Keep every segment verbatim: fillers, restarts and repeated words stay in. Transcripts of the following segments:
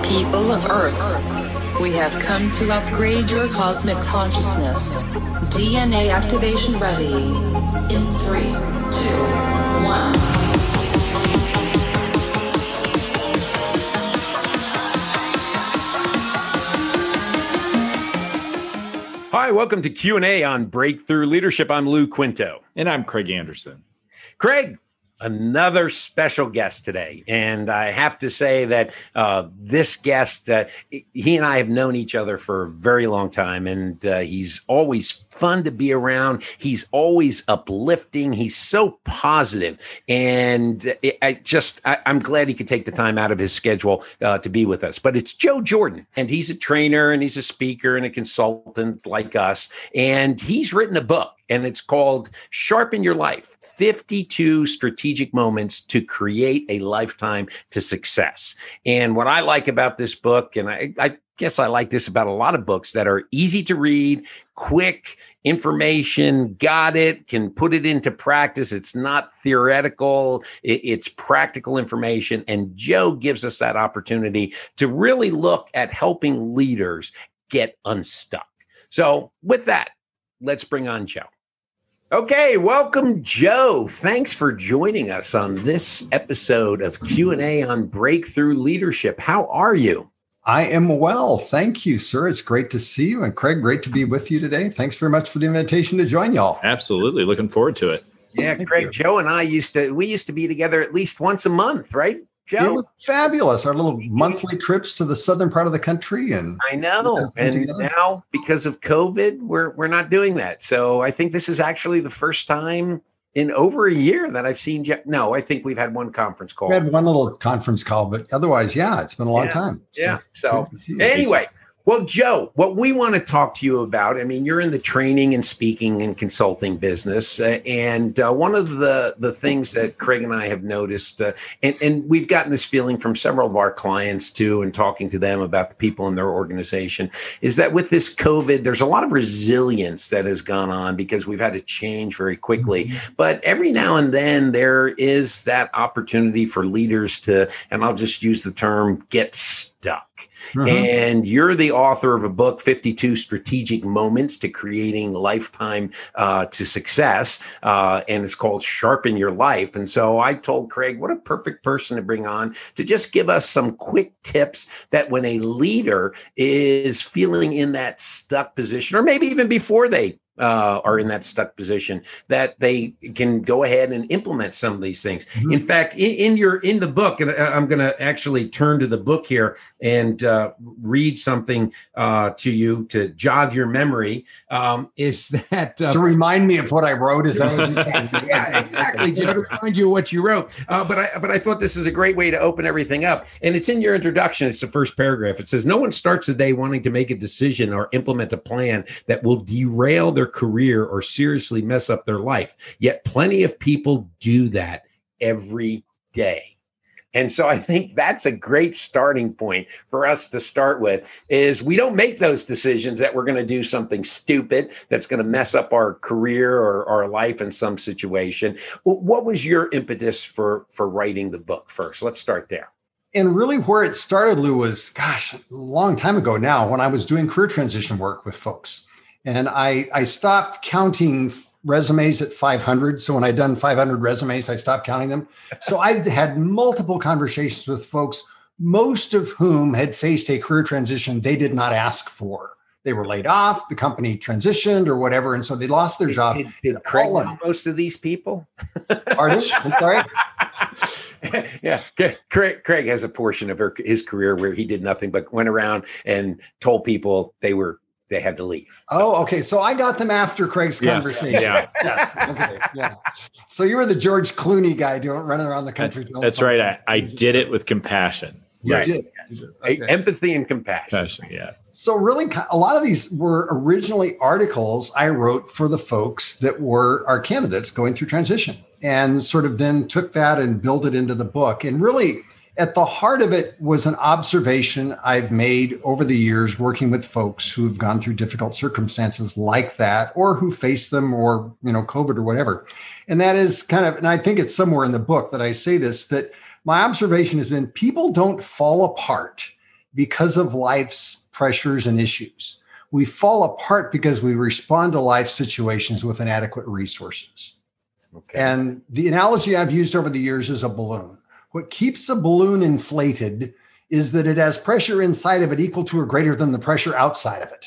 People of Earth, we have come to upgrade your cosmic consciousness. D N A activation ready. In three, two, one. Hi, welcome to Q and A on Breakthrough Leadership. I'm Lou Quinto. And I'm Craig Anderson. Craig, another special guest today. And I have to say that uh, this guest, uh, he and I have known each other for a very long time. And uh, he's always fun to be around. He's always uplifting. He's so positive. And it, I just, I, I'm glad he could take the time out of his schedule uh, to be with us. But it's Joe Jordan. And he's a trainer and he's a speaker and a consultant like us. And he's written a book. And it's called Sharpen Your Life, fifty-two Strategic Moments to Create a Lifetime to Success. And what I like about this book, and I, I guess I like this about a lot of books that are easy to read, quick information, got it, can put it into practice. It's not theoretical, it, it's practical information. And Joe gives us that opportunity to really look at helping leaders get unstuck. So with that, let's bring on Joe. Okay, welcome, Joe. Thanks for joining us on this episode of Q and A on Breakthrough Leadership. How are you? I am well. Thank you, sir. It's great to see you. And Craig, great to be with you today. Thanks very much for the invitation to join y'all. Absolutely. Looking forward to it. Yeah, Thank Craig, you. Joe and I used to, we used to be together at least once a month, right, Joe? It was fabulous. Our little monthly trips to the southern part of the country. And I know. Yeah, And together. now, because of COVID, we're we're not doing that. So I think this is actually the first time in over a year that I've seen Joe. No, I think we've had one conference call. We had one little conference call, but otherwise, yeah, it's been a long Yeah, time. So, Yeah. So good to see you. anyway, well, Joe, what we want to talk to you about, I mean, you're in the training and speaking and consulting business. Uh, and uh, one of the, the things that Craig and I have noticed, uh, and, and we've gotten this feeling from several of our clients too, and talking to them about the people in their organization, is that with this COVID, there's a lot of resilience that has gone on because we've had to change very quickly. Mm-hmm. But every now and then there is that opportunity for leaders to, and I'll just use the term, get stuck. Uh-huh. And you're the author of a book, fifty-two Strategic Moments to Creating Lifetime uh, to Success. Uh, and it's called Sharpen Your Life. And so I told Craig, what a perfect person to bring on to just give us some quick tips that when a leader is feeling in that stuck position, or maybe even before they Uh, are in that stuck position, that they can go ahead and implement some of these things. Mm-hmm. In fact, in, in your in the book, and I'm going to actually turn to the book here and uh, read something uh, to you to jog your memory. Um, is that uh, to remind me of what I wrote? Is that what you can? Yeah, exactly. To remind you of what you wrote. Uh, but I but I thought this is a great way to open everything up. And it's in your introduction. It's the first paragraph. It says, "No one starts the day wanting to make a decision or implement a plan that will derail their career or seriously mess up their life. Yet plenty of people do that every day." And so I think that's a great starting point for us to start with, is we don't make those decisions that we're going to do something stupid that's going to mess up our career or our life in some situation. What was your impetus for, for writing the book first? Let's start there. And really where it started, Lou, was, gosh, a long time ago now, when I was doing career transition work with folks. And I, I stopped counting resumes at five hundred. So when I'd done five hundred resumes, I stopped counting them. So I've had multiple conversations with folks, most of whom had faced a career transition they did not ask for. They were laid off, the company transitioned or whatever. And so they lost their job. Did, did Craig know most of these people? Pardon? I'm sorry? Yeah, Craig, Craig has a portion of her, his career where he did nothing but went around and told people they were they had to leave. Oh, okay. So I got them after Craig's yes. conversation. Yeah. Yes. Okay. Yeah. So you were the George Clooney guy doing running around the country. That, that's right. I, I did it with compassion. You right. did. Yes. Okay. Empathy and compassion. compassion. Yeah. So really, a lot of these were originally articles I wrote for the folks that were our candidates going through transition, and sort of then took that and built it into the book. And really, at the heart of it was an observation I've made over the years working with folks who have gone through difficult circumstances like that, or who face them, or, you know, COVID or whatever. And that is kind of, and I think it's somewhere in the book that I say this, that my observation has been people don't fall apart because of life's pressures and issues. We fall apart because we respond to life situations with inadequate resources. Okay. And the analogy I've used over the years is a balloon. What keeps the balloon inflated is that it has pressure inside of it equal to or greater than the pressure outside of it.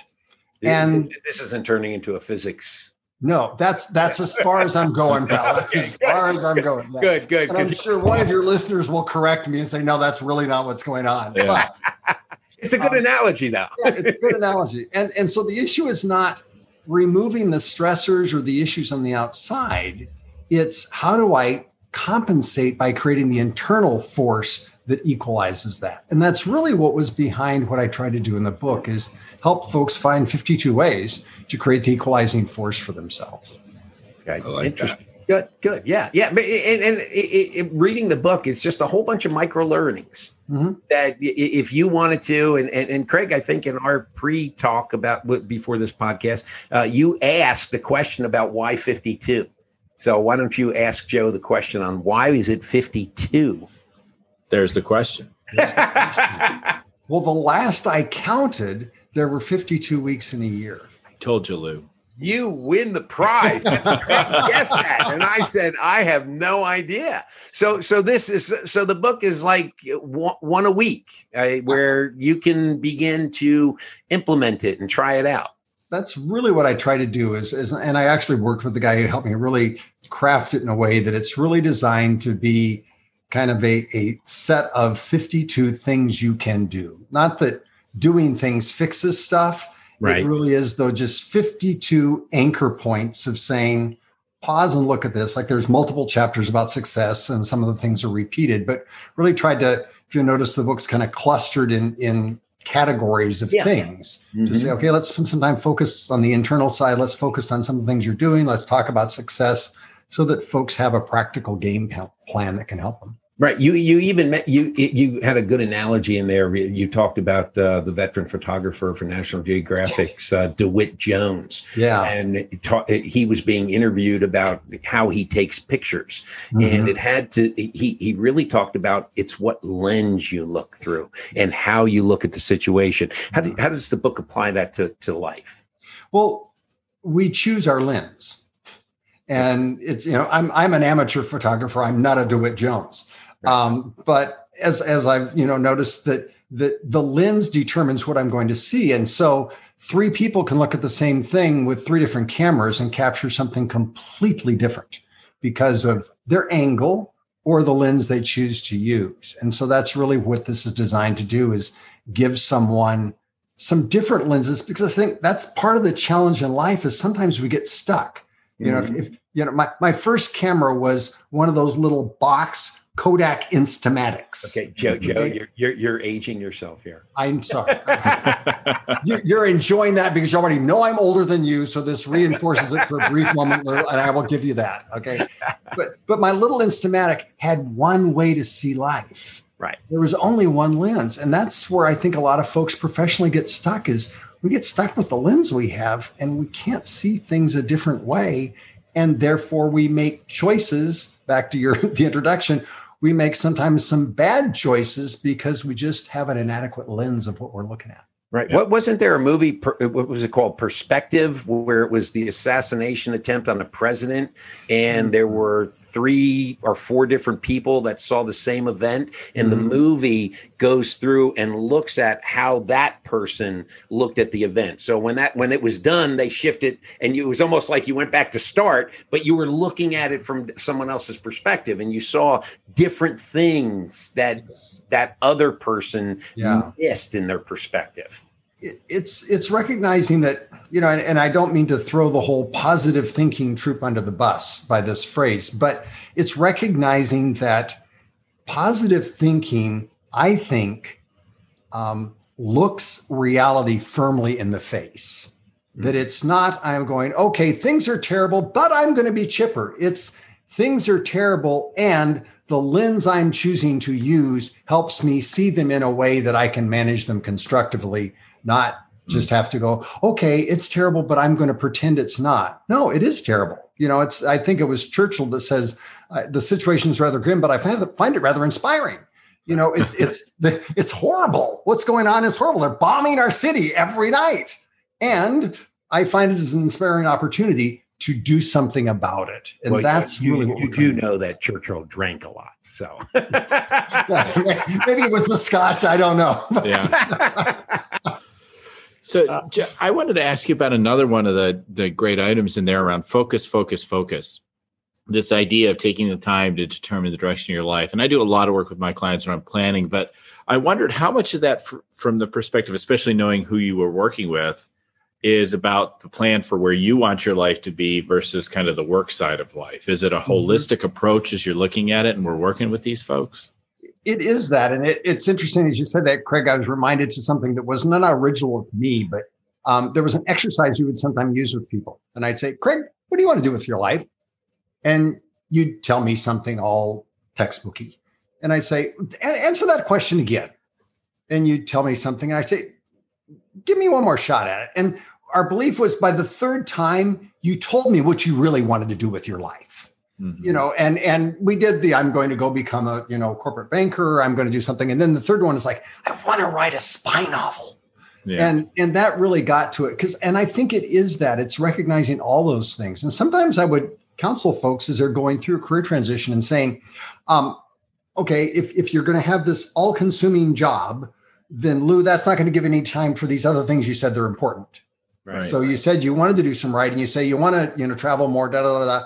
And this isn't turning into a physics. No, that's that's as far as I'm going, pal. That's okay, as far good. as I'm going. Yeah. Good, good. And I'm sure one of your listeners will correct me and say, no, that's really not what's going on. Yeah. But, it's a good um, analogy, though. Yeah, it's a good analogy. And, and so the issue is not removing the stressors or the issues on the outside. It's how do I compensate by creating the internal force that equalizes that? And that's really what was behind what I tried to do in the book, is help folks find fifty-two ways to create the equalizing force for themselves. Okay, like interesting. That. Good, good. Yeah, yeah. And, and, and it, it, reading the book, it's just a whole bunch of micro learnings mm-hmm. that if you wanted to, and, and, and Craig, I think in our pre-talk about before this podcast, uh, you asked the question about why fifty-two. So why don't you ask Joe the question on why is it fifty-two? There's the question. There's the question. Well, the last I counted, there were fifty-two weeks in a year. I told you, Lou. You win the prize. That's a great guess that. And I said, I have no idea. So, so this is, so the book is like one, one a week uh, where you can begin to implement it and try it out. That's really what I try to do is, is, and I actually worked with the guy who helped me really craft it in a way that it's really designed to be kind of a, a set of fifty-two things you can do. Not that doing things fixes stuff. Right. It really is, though, just fifty-two anchor points of saying, pause and look at this. Like there's multiple chapters about success and some of the things are repeated, but really tried to, if you notice, the book's kind of clustered in, in categories of yeah. things mm-hmm. to say, okay, let's spend some time focused on the internal side. Let's focus on some of the things you're doing. Let's talk about success so that folks have a practical game plan that can help them. Right. You you even met, you you had a good analogy in there. You talked about uh, the veteran photographer for National Geographic's uh, DeWitt Jones. Yeah. And it ta- he was being interviewed about how he takes pictures. Mm-hmm. And it had to, he, he really talked about it's what lens you look through and how you look at the situation. How, do, how does the book apply that to, to life? Well, we choose our lens. And it's, you know, I'm I'm an amateur photographer. I'm not a DeWitt Jones. Um, but as as I've you know noticed that that the lens determines what I'm going to see, and so three people can look at the same thing with three different cameras and capture something completely different because of their angle or the lens they choose to use. And so that's really what this is designed to do: is give someone some different lenses, because I think that's part of the challenge in life. Is sometimes we get stuck. You know, mm-hmm. if, if you know, my my first camera was one of those little box Kodak Instamatics. Okay, Joe, Joe, okay. You're, you're you're aging yourself here. I'm sorry. you're, you're enjoying that because you already know I'm older than you, so this reinforces it for a brief moment, and I will give you that. Okay, but but my little Instamatic had one way to see life. Right. There was only one lens, and that's where I think a lot of folks professionally get stuck. Is we get stuck with the lens we have, and we can't see things a different way, and therefore we make choices. Back to your the introduction. We make sometimes some bad choices because we just have an inadequate lens of what we're looking at. Right. Yeah. What wasn't there a movie? What was it called? Perspective, where it was the assassination attempt on the president, and there were three or four different people that saw the same event, and mm-hmm. the movie goes through and looks at how that person looked at the event. So when that when it was done, they shifted, and it was almost like you went back to start, but you were looking at it from someone else's perspective, and you saw different things that that other person yeah. missed in their perspective. It's it's recognizing that, you know, and, and I don't mean to throw the whole positive thinking troop under the bus by this phrase, but it's recognizing that positive thinking, I think, um, looks reality firmly in the face. Mm-hmm. That it's not, I'm going, okay, things are terrible, but I'm going to be chipper. It's things are terrible, and the lens I'm choosing to use helps me see them in a way that I can manage them constructively, not just have to go, okay, it's terrible, but I'm going to pretend it's not. No, it is terrible. You know, it's, I think it was Churchill that says, uh, the situation is rather grim, but I find, find it rather inspiring. You know, it's it's it's horrible. What's going on is horrible. They're bombing our city every night. And I find it as an inspiring opportunity to do something about it. And well, that's you, really you, what you we're do doing. know that Churchill drank a lot. So Yeah, maybe it was the scotch. I don't know. Yeah. So Je- I wanted to ask you about another one of the, the great items in there around focus, focus, focus. This idea of taking the time to determine the direction of your life. And I do a lot of work with my clients around planning, but I wondered how much of that fr- from the perspective, especially knowing who you were working with, is about the plan for where you want your life to be versus kind of the work side of life. Is it a holistic mm-hmm. approach as you're looking at it and we're working with these folks? It is that. And it, it's interesting, as you said that, Craig, I was reminded to something that was not original with me, but um, there was an exercise you would sometimes use with people. And I'd say, Craig, what do you want to do with your life? And you'd tell me something all textbooky. And I'd say, answer that question again. And you'd tell me something. And I'd say, give me one more shot at it. And our belief was by the third time, you told me what you really wanted to do with your life. Mm-hmm. You know, and and we did the, I'm going to go become a, you know, corporate banker. I'm going to do something. And then the third one is like, I want to write a spy novel. Yeah. And and that really got to it. Because, and I think it is that. It's recognizing all those things. And sometimes I would counsel folks as they're going through a career transition and saying, um, okay, if, if you're going to have this all-consuming job, then Lou, that's not going to give any time for these other things you said they're important. Right. So you said you wanted to do some writing. You say you want to, you know, travel more, da, da, da, da.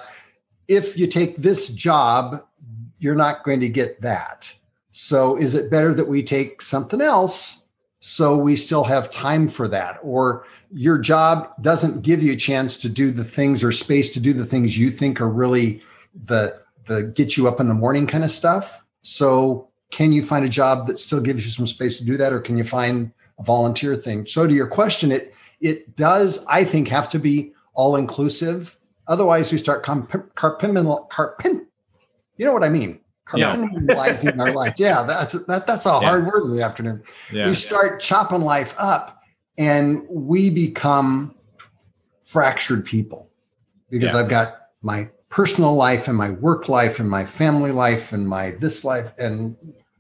If you take this job, you're not going to get that. So is it better that we take something else so we still have time for that? Or your job doesn't give you a chance to do the things or space to do the things you think are really the, the get you up in the morning kind of stuff. So can you find a job that still gives you some space to do that? Or can you find a volunteer thing? So to your question, it, it does, I think, have to be all inclusive. Otherwise, we start comp- carpinal, carpin. You know what I mean? Carpinalizing yeah. our life. Yeah, that's that, that's a yeah. hard word in the afternoon. Yeah. We start chopping life up, and we become fractured people because yeah. I've got my personal life and my work life and my family life and my this life, and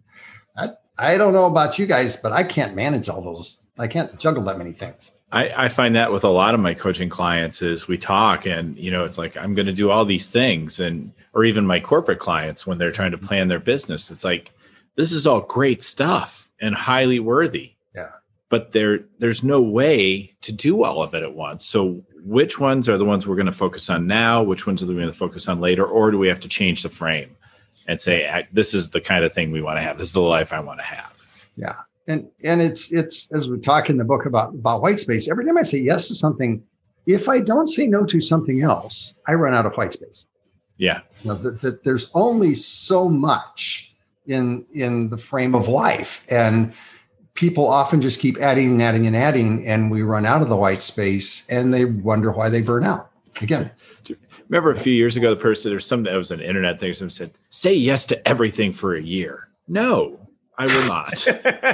I I don't know about you guys, but I can't manage all those. I can't juggle that many things. I, I find that with a lot of my coaching clients is we talk and, you know, it's like, I'm going to do all these things. And, or even my corporate clients, when they're trying to plan their business, it's like, this is all great stuff and highly worthy. Yeah. But there, there's no way to do all of it at once. So which ones are the ones we're going to focus on now? Which ones are we going to focus on later? Or do we have to change the frame and say, this is the kind of thing we want to have. This is the life I want to have. Yeah. And and it's it's as we talk in the book about, about white space, every time I say yes to something, if I don't say no to something else, I run out of white space. Yeah. You know, that, that there's only so much in in the frame of life. And people often just keep adding and adding and adding, and we run out of the white space and they wonder why they burn out. Again. Remember a few years ago, the person, there's some, that was an internet thing, someone said, say yes to everything for a year. No. I will not.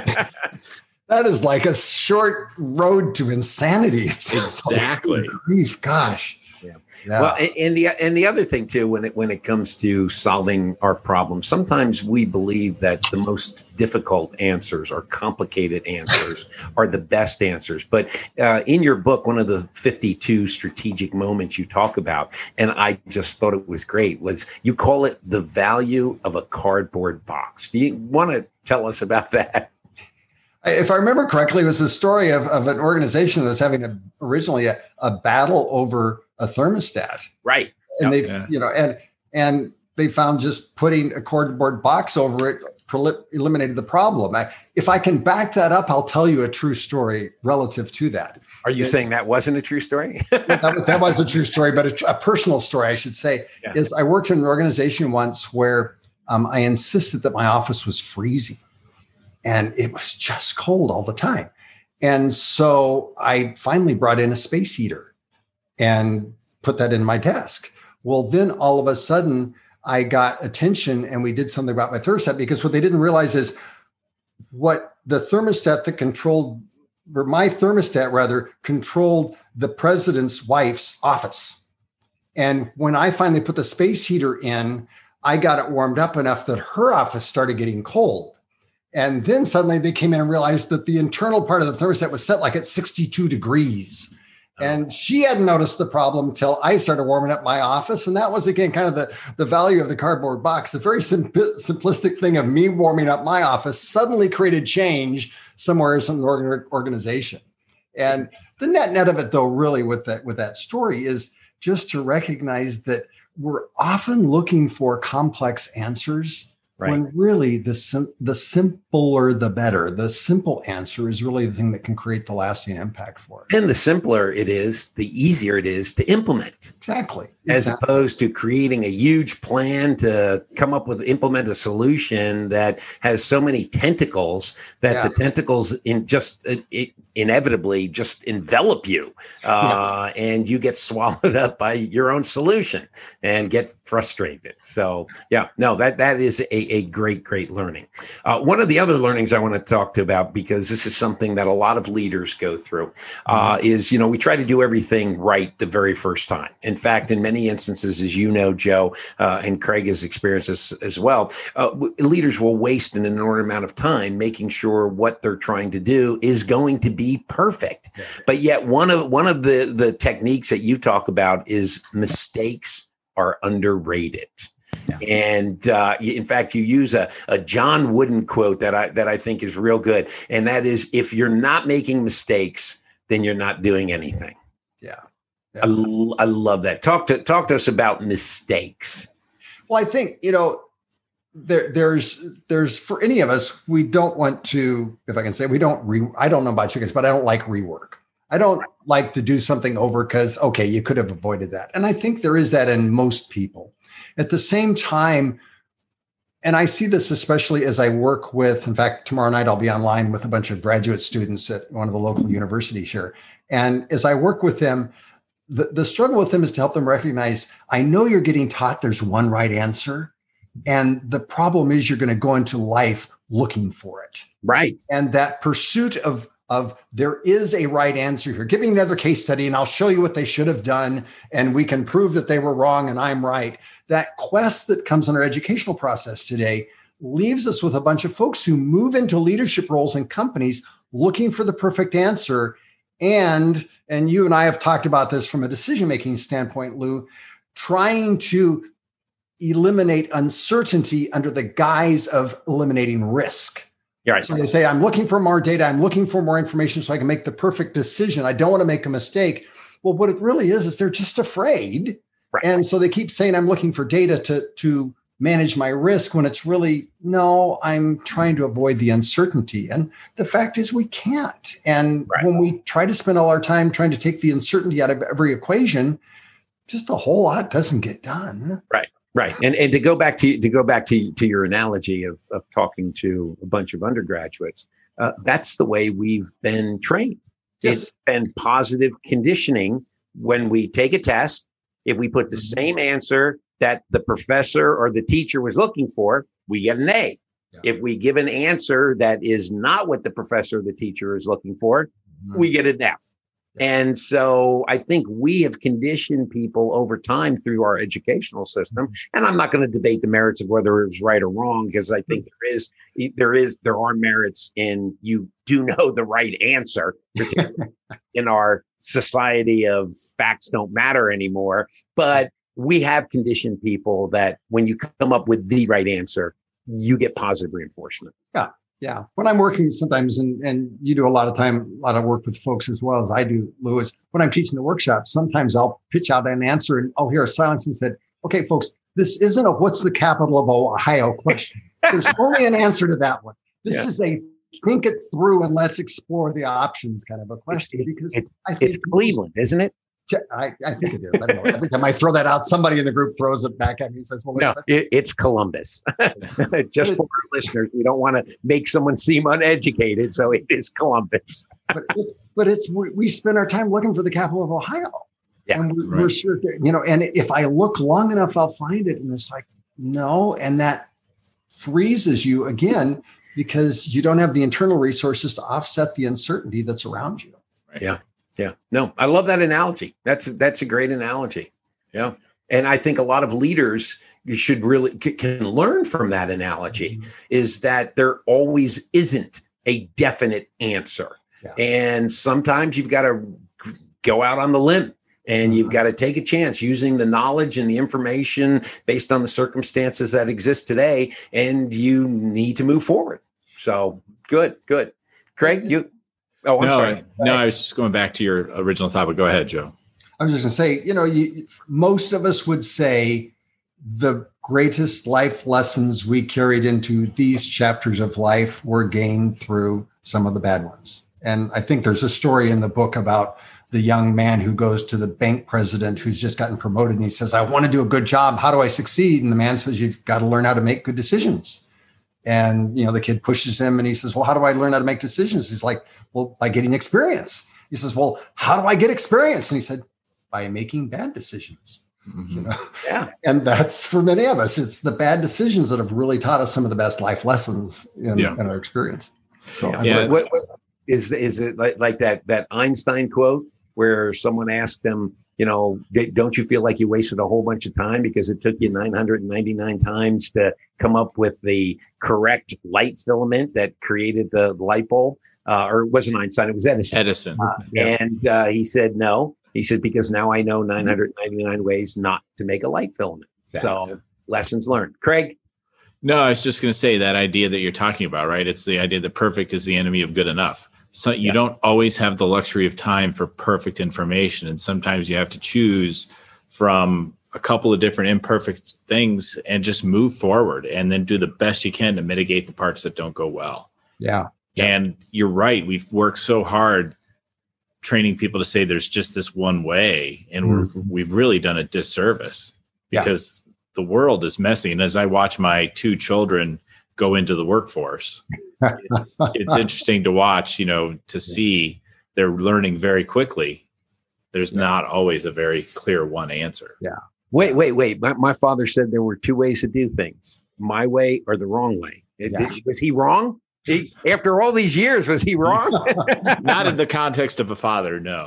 That is like a short road to insanity. It's exactly. Grief, gosh. Yeah. yeah. Well, and, and the and the other thing too, when it when it comes to solving our problems, sometimes we believe that the most difficult answers or complicated answers are the best answers. But uh, in your book, one of the fifty-two strategic moments you talk about, and I just thought it was great, was you call it the value of a cardboard box. Do you want to tell us about that? If I remember correctly, it was a story of, of an organization that was having a, originally a, a battle over a thermostat. Right. And yep. they, yeah. you know, and, and they found just putting a cardboard box over it prolip, eliminated the problem. I, if I can back that up, I'll tell you a true story relative to that. Are you it's, saying that wasn't a true story? that, that was a true story, but a, a personal story, I should say, yeah. is I worked in an organization once where um, I insisted that my office was freezing. And it was just cold all the time. And so I finally brought in a space heater and put that in my desk. Well, then all of a sudden I got attention and we did something about my thermostat, because what they didn't realize is what the thermostat that controlled, or my thermostat rather, controlled the president's wife's office. And when I finally put the space heater in, I got it warmed up enough that her office started getting cold. And then suddenly they came in and realized that the internal part of the thermostat was set like at sixty-two degrees. And she hadn't noticed the problem till I started warming up my office. And that was, again, kind of the, the value of the cardboard box. The very sim- simplistic thing of me warming up my office suddenly created change somewhere in some organ- organization. And the net net of it, though, really with that, with that story is just to recognize that we're often looking for complex answers. Right. When really the sim- the simpler, the better. The simple answer is really the thing that can create the lasting impact for it. And the simpler it is, the easier it is to implement. Exactly. As exactly. opposed to creating a huge plan to come up with, implement a solution that has so many tentacles that yeah. the tentacles in just uh, it inevitably just envelop you uh, yeah. and you get swallowed up by your own solution and get frustrated. So yeah, no, that, that is a, a great, great learning. Uh, one of the other learnings I want to talk to about, because this is something that a lot of leaders go through, uh, mm-hmm. is, you know, we try to do everything right the very first time. In fact, in many instances, as you know, Joe, uh, and Craig has experienced this as well, uh, w- leaders will waste an inordinate amount of time making sure what they're trying to do is going to be perfect. Yeah. But yet one of one of the, the techniques that you talk about is mistakes are underrated. Yeah. And uh, in fact, you use a, a John Wooden quote that I that I think is real good. And that is, if you're not making mistakes, then you're not doing anything. Yeah. Yeah. I, I love that. Talk to talk to us about mistakes. Well, I think, you know, there, there's there's for any of us, we don't want to, if I can say, we don't re, I don't know about you guys, but I don't like rework. I don't right. like to do something over because, okay, you could have avoided that. And I think there is that in most people. At the same time, and I see this especially as I work with, in fact, tomorrow night I'll be online with a bunch of graduate students at one of the local universities here. And as I work with them, the, the struggle with them is to help them recognize, I know you're getting taught there's one right answer. And the problem is you're going to go into life looking for it. Right. And that pursuit of Of there is a right answer here. Give me another case study and I'll show you what they should have done. And we can prove that they were wrong and I'm right. That quest that comes in our educational process today leaves us with a bunch of folks who move into leadership roles in companies looking for the perfect answer. And, and you and I have talked about this from a decision-making standpoint, Lou, trying to eliminate uncertainty under the guise of eliminating risk. Right. So they say, I'm looking for more data. I'm looking for more information so I can make the perfect decision. I don't want to make a mistake. Well, what it really is, is they're just afraid. Right. And so they keep saying, I'm looking for data to, to manage my risk, when it's really, no, I'm trying to avoid the uncertainty. And the fact is we can't. And right. when we try to spend all our time trying to take the uncertainty out of every equation, just a whole lot doesn't get done. Right. Right. And and to go back to to go back to, to your analogy of, of talking to a bunch of undergraduates, uh, that's the way we've been trained. Yes. It's been positive conditioning. When we take a test, if we put the same answer that the professor or the teacher was looking for, we get an A. Yeah. If we give an answer that is not what the professor or the teacher is looking for, mm-hmm. we get an F. And so I think we have conditioned people over time through our educational system. And I'm not going to debate the merits of whether it was right or wrong, because I think there is, there is, there are merits in you do know the right answer, particularly in our society of facts don't matter anymore. But we have conditioned people that when you come up with the right answer, you get positive reinforcement. Yeah. Yeah. When I'm working sometimes, and, and you do a lot of time, a lot of work with folks as well as I do, Louis, when I'm teaching the workshop, sometimes I'll pitch out an answer and I'll hear a silence and said, okay, folks, this isn't a what's the capital of Ohio question. There's only an answer to that one. This yeah. is a think it through and let's explore the options kind of a question. It, because it's, I think it's Cleveland, isn't it? I, I think it is. I don't know. Every time I throw that out, somebody in the group throws it back at me and says, well, no, it, it's Columbus. Just for our listeners, we don't want to make someone seem uneducated. So it is Columbus. but it's, but it's, we, we spend our time looking for the capital of Ohio. Yeah, and we, right. we're sure, you know, and if I look long enough, I'll find it. And it's like, no. And that freezes you again, because you don't have the internal resources to offset the uncertainty that's around you. Right. Yeah. Yeah. No, I love that analogy. That's that's a great analogy. Yeah. And I think a lot of leaders should really c- can learn from that analogy, mm-hmm. is that there always isn't a definite answer. Yeah. And sometimes you've got to go out on the limb and mm-hmm. you've got to take a chance using the knowledge and the information based on the circumstances that exist today. And you need to move forward. So good, good. Craig, you. Oh, I'm no, sorry. No, I was just going back to your original thought, but go ahead, Joe. I was just going to say, you know, you, most of us would say the greatest life lessons we carried into these chapters of life were gained through some of the bad ones. And I think there's a story in the book about the young man who goes to the bank president who's just gotten promoted. And he says, I want to do a good job. How do I succeed? And the man says, you've got to learn how to make good decisions. And, you know, the kid pushes him and he says, well, how do I learn how to make decisions? He's like, well, by getting experience. He says, well, how do I get experience? And he said, by making bad decisions. Mm-hmm. You know? Yeah. And that's for many of us. It's the bad decisions that have really taught us some of the best life lessons in, yeah. in our experience. So yeah. yeah. What, what, is, is it like, like that, that Einstein quote where someone asked him, you know, don't you feel like you wasted a whole bunch of time because it took you nine hundred ninety-nine times to come up with the correct light filament that created the light bulb? Uh, or it wasn't Einstein, it was Edison. Edison. Uh, yeah. And uh, he said, no. He said, because now I know nine hundred ninety-nine ways not to make a light filament. Exactly. So lessons learned. Craig? No, I was just going to say that idea that you're talking about, right? It's the idea that perfect is the enemy of good enough. So you yeah. don't always have the luxury of time for perfect information. And sometimes you have to choose from a couple of different imperfect things and just move forward and then do the best you can to mitigate the parts that don't go well. Yeah. And you're right. We've worked so hard training people to say there's just this one way. And mm-hmm. we're, we've really done a disservice because yeah. the world is messy. And as I watch my two children go into the workforce, it's, it's interesting to watch, you know, to see they're learning very quickly. There's yeah. not always a very clear one answer. Yeah. Wait, wait, wait. My, my father said there were two ways to do things, my way or the wrong way. Yeah. Did, was he wrong? He, after all these years, was he wrong? Not in the context of a father, no.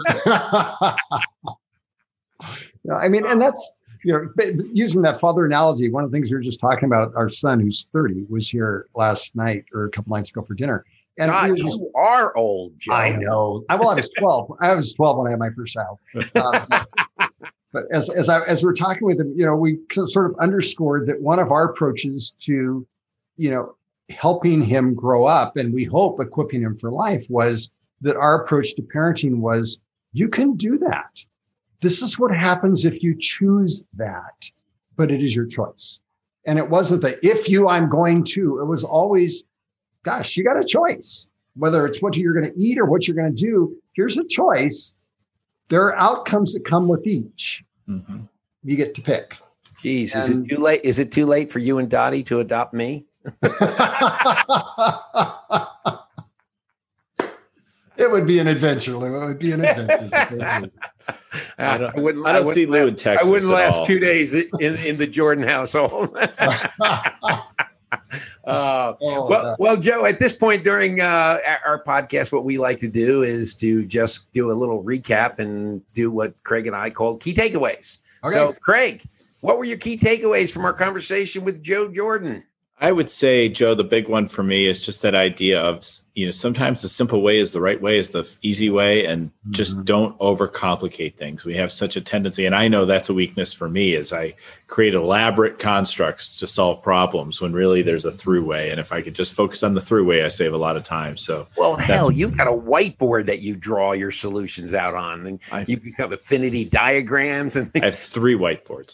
no. I mean, and that's, you know, using that father analogy, one of the things we were just talking about, our son who's thirty was here last night or a couple nights ago for dinner. And God, just, you are old, Joe. I know. I, well, I was twelve. I was twelve when I had my first child. Um, but as as I as we we're talking with him, you know, we sort of underscored that one of our approaches to, you know, helping him grow up and we hope equipping him for life was that our approach to parenting was, you can do that. This is what happens if you choose that, but it is your choice. And it wasn't the if you, I'm going to, it was always, gosh, you got a choice, whether it's what you're going to eat or what you're going to do. Here's a choice. There are outcomes that come with each. Mm-hmm. You get to pick. Geez, and, is it too late? Is it too late for you and Dottie to adopt me? It would be an adventure, Lou. It would be an adventure. I don't, I wouldn't, I don't I see Lou in Texas. I wouldn't last all. two days in, in the Jordan household. uh, oh, well, well, Joe, at this point during uh, our podcast, what we like to do is to just do a little recap and do what Craig and I called key takeaways. Okay. So, Craig, what were your key takeaways from our conversation with Joe Jordan? I would say, Joe, the big one for me is just that idea of, you know, sometimes the simple way is the right way, is the easy way, and mm-hmm. just don't overcomplicate things. We have such a tendency, and I know that's a weakness for me, is I create elaborate constructs to solve problems when really there's a through way. And if I could just focus on the through way, I save a lot of time. So, well, hell, you've got a whiteboard that you draw your solutions out on, and I've, you become affinity diagrams and things. I have three whiteboards.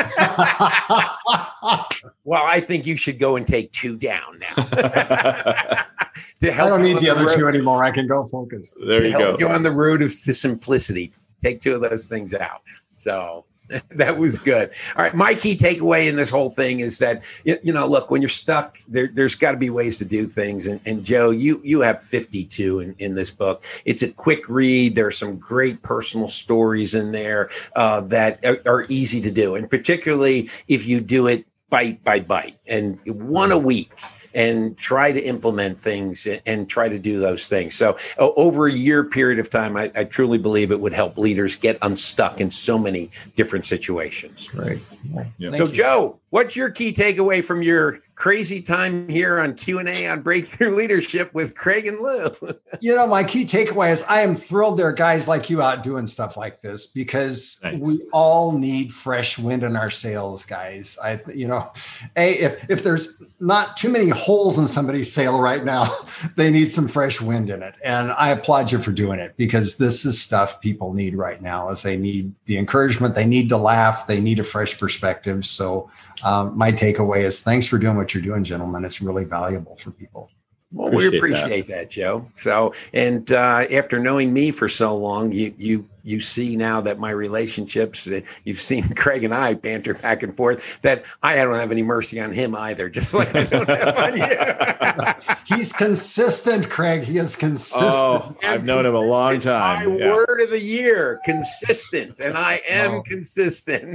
Well, I think you should go and take two down now. To help I don't need the, the other road. two anymore. I can go focus. There you go. You on the road of to simplicity. Take two of those things out. So that was good. All right. My key takeaway in this whole thing is that, you know, look, when you're stuck, there, there's got to be ways to do things. And, and Joe, you you have fifty-two in, in this book. It's a quick read. There are some great personal stories in there uh, that are, are easy to do. And particularly if you do it bite by bite and one a week. and try to implement things and try to do those things. So uh, over a year period of time, I, I truly believe it would help leaders get unstuck in so many different situations. Right. Yeah. So you. Joe, what's your key takeaway from your crazy time here on Q and A on Breakthrough Leadership with Craig and Lou? You know, my key takeaway is I am thrilled there are guys like you out doing stuff like this, because Thanks. we all need fresh wind in our sails, guys. I, you know, a if if there's not too many holes in somebody's sail right now, they need some fresh wind in it. And I applaud you for doing it, because this is stuff people need right now. As they need the encouragement, they need to laugh, they need a fresh perspective. So um, my takeaway is thanks for doing what you're doing, gentlemen. It's really valuable for people. Well, Appreciate we appreciate that. that, Joe. So, and uh, after knowing me for so long, you you you see now that my relationships, uh, you've seen Craig and I banter back and forth, that I don't have any mercy on him either, just like I don't have on you. He's consistent, Craig. He is consistent. Oh, I've known him a long time. My Yeah. word of the year, consistent. And I am Oh. consistent.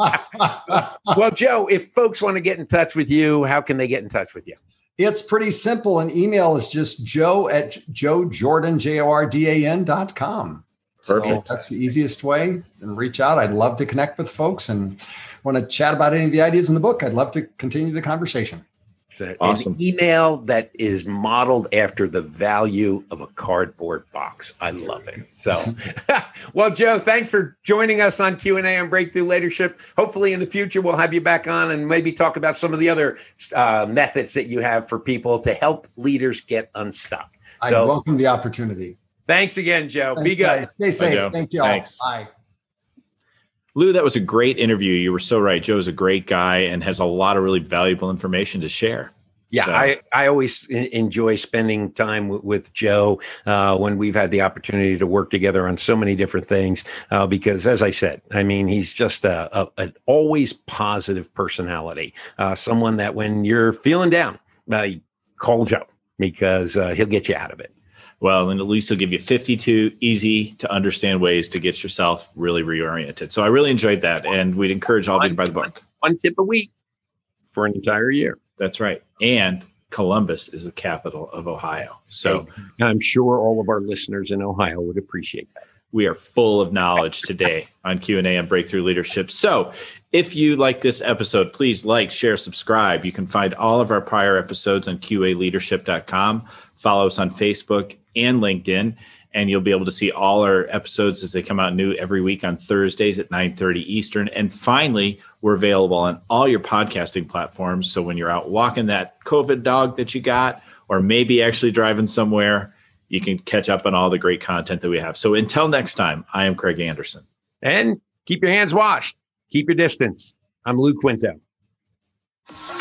Well, Joe, if folks want to get in touch with you, how can they get in touch with you? It's pretty simple. An email is just joe at joe jordan, J O R D A N dot com. Perfect. So that's the easiest way. And reach out. I'd love to connect with folks and want to chat about any of the ideas in the book. I'd love to continue the conversation. So Awesome. An email that is modeled after the value of a cardboard box. I love it. So, well, Joe, thanks for joining us on Q and A on Breakthrough Leadership. Hopefully in the future, we'll have you back on and maybe talk about some of the other uh, methods that you have for people to help leaders get unstuck. I So- welcome the opportunity. Thanks again, Joe. Thanks, Be good. guys. Stay safe. Joe. Thank you all. Thanks. Bye. Lou, that was a great interview. You were so right. Joe's a great guy and has a lot of really valuable information to share. Yeah, So- I, I always en- enjoy spending time w- with Joe uh, when we've had the opportunity to work together on so many different things. Uh, because, as I said, I mean, he's just a, a an always positive personality. Uh, someone that when you're feeling down, uh, call Joe because uh, he'll get you out of it. Well, and at least he'll give you fifty-two easy to understand ways to get yourself really reoriented. So I really enjoyed that. And we'd encourage all of you to buy the book. One tip a week for an entire year. That's right. And Columbus is the capital of Ohio. So I'm sure all of our listeners in Ohio would appreciate that. we are full of knowledge today on Q and A on Breakthrough Leadership. So if you like this episode, please like, share, subscribe. You can find all of our prior episodes on Q A leadership dot com. Follow us on Facebook and LinkedIn, and you'll be able to see all our episodes as they come out new every week on Thursdays at nine thirty Eastern. And finally, we're available on all your podcasting platforms. So when you're out walking that COVID dog that you got, or maybe actually driving somewhere, you can catch up on all the great content that we have. So until next time, I am Craig Anderson. And keep your hands washed. Keep your distance. I'm Lou Quinto.